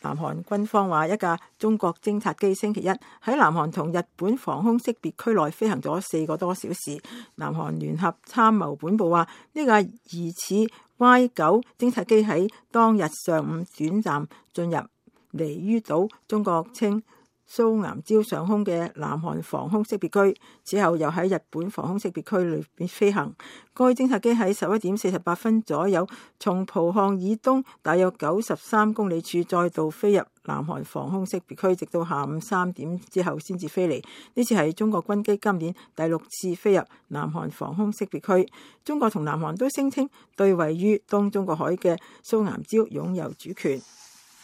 南韓軍方話，一架中國偵察機星期一喺南韓同日本防空識別區內飛行咗4個多小時。南韓聯合參謀本部話，呢架疑似 Y9 偵察機喺當日上午短暫進入離於島中國稱蘇岩礁上空嘅南韓防空識別區，此後又喺日本防空識別區裏面飛行。該偵察機喺11點48分左右從浦項以東大約93公里處再度飛入南韓防空識別區，直到下午3點之後先至飛離。呢次係中國軍機今年第6次飛入南韓防空識別區。中國同南韓都聲稱對位於東中國海嘅蘇岩礁擁有主權。